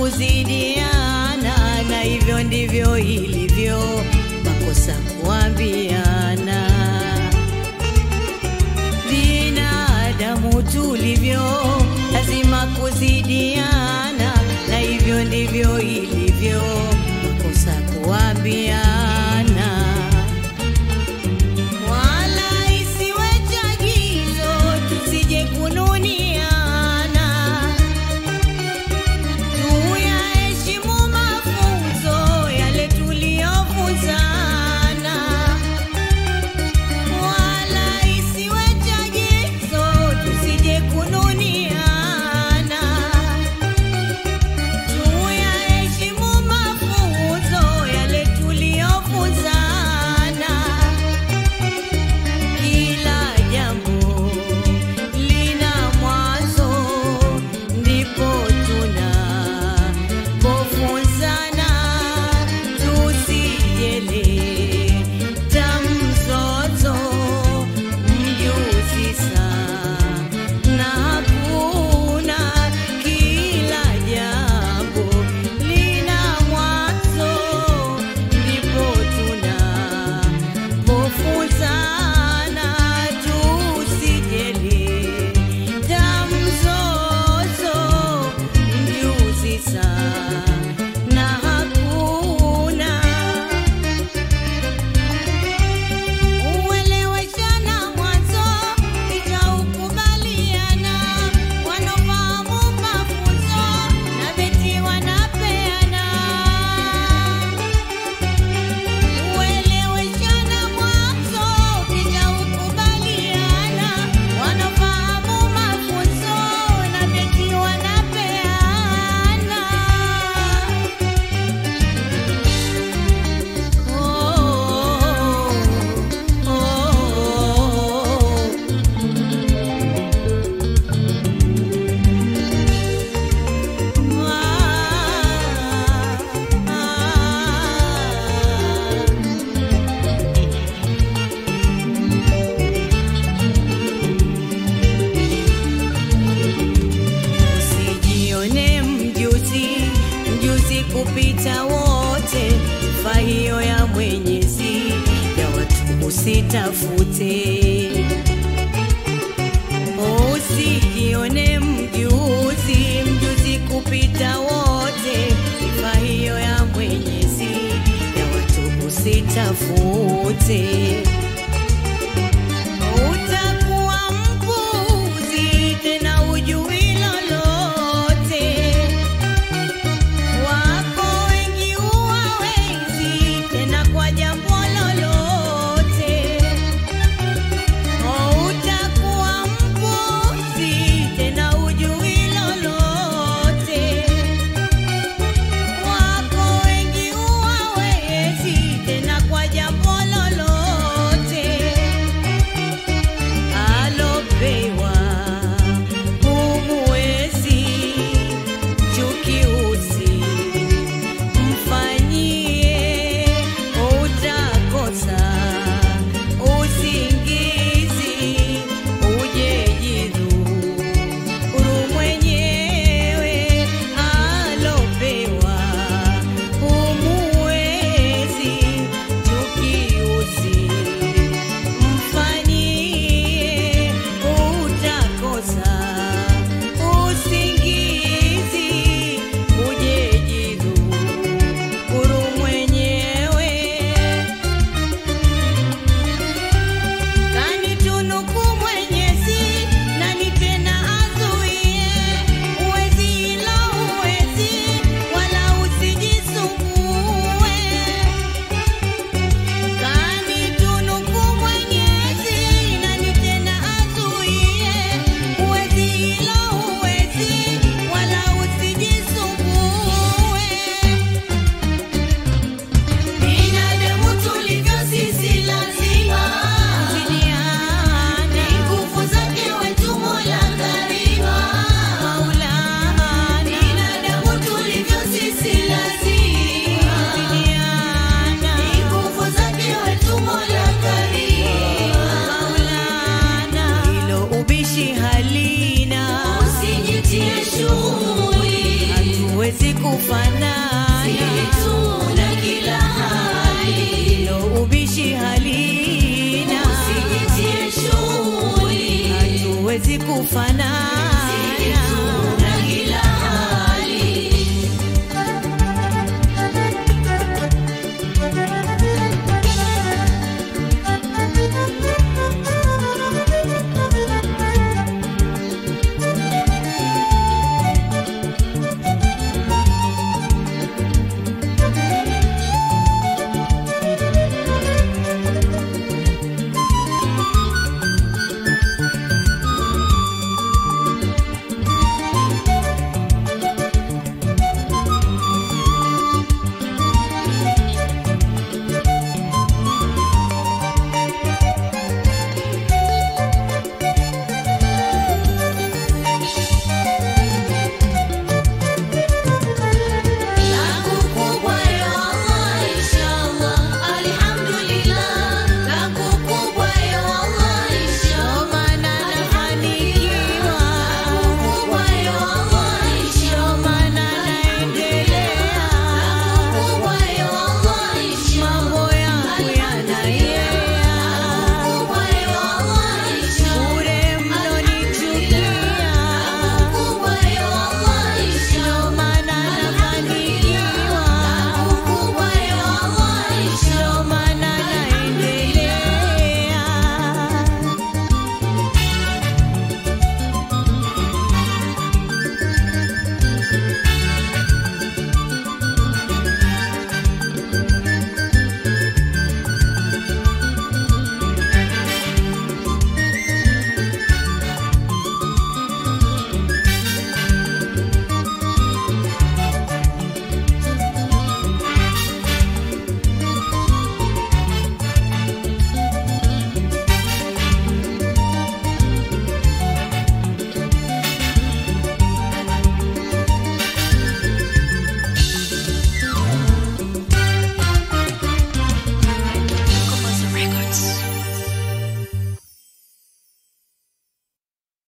kuzidiana, na hivyo ndivyo ilivyo makosa kuambiana. Binadamu tulivyo, lazima kuzidiana, na hivyo ndivyo ilivyo makosa kuambiana. Wala isiwe chagizo tusije kununiana, tuyaheshimu mafunzo yale tuliyofunzana. Wala isiwe chagizo tusije kununiana, tuyaheshimu mafunzo yale tuliyofunzana. Kila jambo lina mwanzo, ndipo tunapofunzana. Tusijileta mzozo, mjuzi sana hakuna. Kila jambo lina mwanzo, ndipo tunapofunzana. Tusijileta mzozo, mjuzi sana hakuna. Ueleweshana mwanzo, kisha ukubaliana. Wanaofahamu mafunzo na beti wanapeana. Ueleweshana mwanzo, kisha ukubaliana. Wanaofahamu mafunzo na beti wanapeana. Usijione mjuzi kupita wote, sifa hiyo ya Mwenyezi ya watu usitafute. Usijione mjuzi kupita wote, sifa hiyo ya Mwenyezi ya watu usitafute. Utakuwa mpuzi tena hujui lolote, wako wengi huwawezi tena kwa jambo lolote. Utakuwa mpuzi tena hujui lolote, wako wengi huwawezi tena kwa jambo lolote. hatuwezi kufanana, tuna kila hali, no ubishi halina, usijitie shughuli, hatuwezi kufanana.